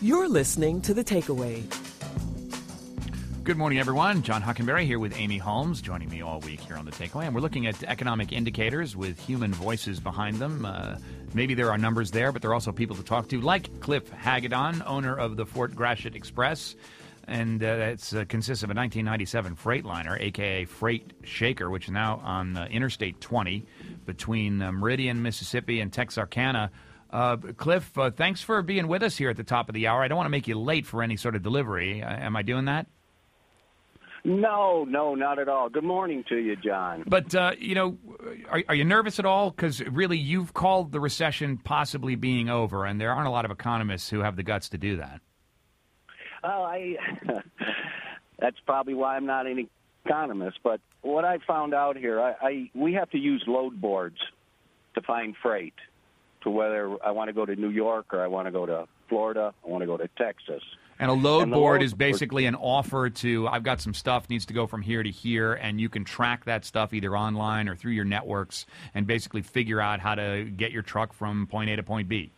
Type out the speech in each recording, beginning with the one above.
You're listening to The Takeaway. Good morning, everyone. John Hockenberry here with Amy Holmes, joining me all week here on The Takeaway. And we're looking at economic indicators with human voices behind them. Maybe there are numbers there, but there are also people to talk to, like Cliff Hagedorn, owner of the Fort Gratiot Express. And it consists of a 1997 Freightliner, a.k.a. Freight Shaker, which is now on Interstate 20 between Meridian, Mississippi, and Texarkana. Cliff, thanks for being with us here at the top of the hour. I don't want to make you late for any sort of delivery. Am I doing that? No, not at all. Good morning to you, John. But, are you nervous at all? Because really, you've called the recession possibly being over, and there aren't a lot of economists who have the guts to do that. Well, that's probably why I'm not an economist. But what I found out here, we have to use load boards to find freight, to whether I want to go to New York or I want to go to Florida, I want to go to Texas. And a load board is basically an offer to, I've got some stuff needs to go from here to here, and you can track that stuff either online or through your networks and basically figure out how to get your truck from point A to point B.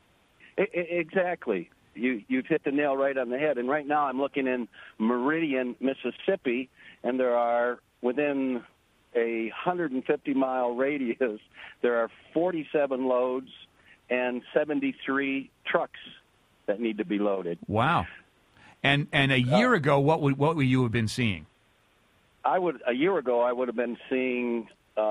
Exactly. You've hit the nail right on the head. And right now I'm looking in Meridian, Mississippi, and there are, within a 150-mile radius, there are 47 loads and 73 trucks that need to be loaded. Wow. And a year ago, what would you have been seeing? A year ago, I would have been seeing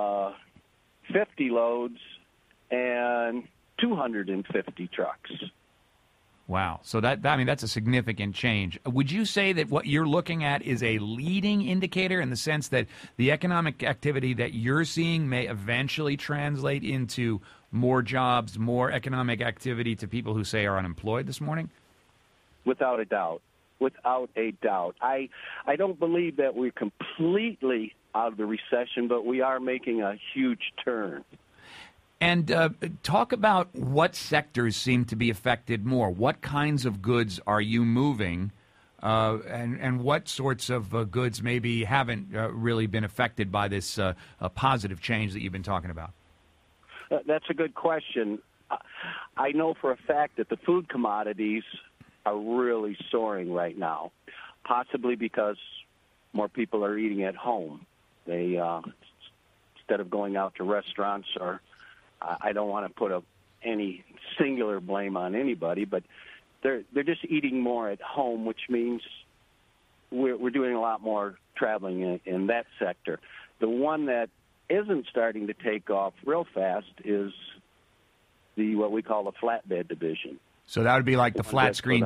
50 loads and 250 trucks. Wow. So that's a significant change. Would you say that what you're looking at is a leading indicator in the sense that the economic activity that you're seeing may eventually translate into more jobs, more economic activity to people who, say, are unemployed this morning? Without a doubt. Without a doubt. I don't believe that we're completely out of the recession, but we are making a huge turn. And talk about what sectors seem to be affected more. What kinds of goods are you moving, and what sorts of goods maybe haven't really been affected by this positive change that you've been talking about? That's a good question. I know for a fact that the food commodities are really soaring right now, possibly because more people are eating at home. They instead of going out to restaurants, or I don't want to put any singular blame on anybody, but they're just eating more at home, which means we're doing a lot more traveling in that sector. The one that isn't starting to take off real fast is what we call the flatbed division. So that would be like the flat screen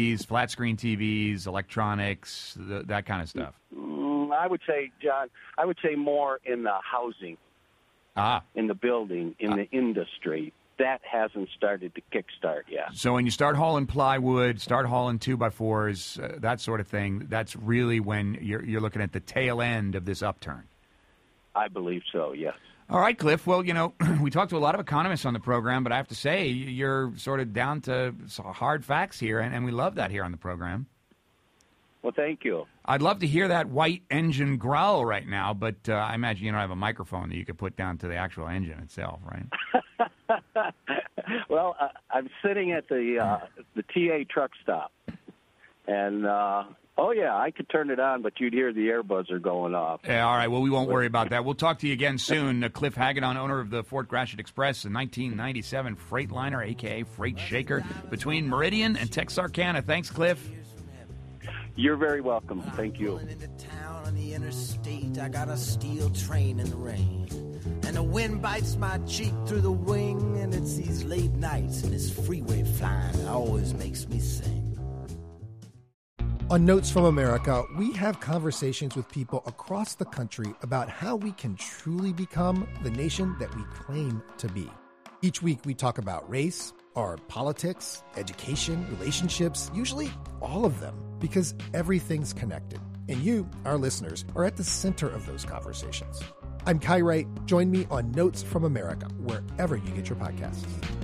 TVs, electronics, that kind of stuff. I would say, John, more in the housing, in the building, in the industry. That hasn't started to kickstart yet. So when you start hauling plywood, start hauling 2x4s, that sort of thing, that's really when you're looking at the tail end of this upturn. I believe so, yes. All right, Cliff. Well, we talked to a lot of economists on the program, but I have to say you're sort of down to hard facts here, and we love that here on the program. Well, thank you. I'd love to hear that white engine growl right now, but I imagine you don't have a microphone that you could put down to the actual engine itself, right? Well, I'm sitting at the TA truck stop, and I could turn it on, but you'd hear the air buzzer going off. Yeah, all right. Well, we won't worry about that. We'll talk to you again soon. Cliff Hagedorn, owner of the Fort Gratiot Express, a 1997 Freightliner, a.k.a. Freight Shaker, between Meridian and Texarkana. Thanks, Cliff. You're very welcome. Thank you. Into town on the interstate, I got a steel train in the rain, and the wind bites my cheek through the wing, and it's these late nights and this freeway flying that always makes me sing. On Notes from America, we have conversations with people across the country about how we can truly become the nation that we claim to be. Each week we talk about race, our politics, education, relationships, usually all of them, because everything's connected. And you, our listeners, are at the center of those conversations. I'm Kai Wright. Join me on Notes from America, wherever you get your podcasts.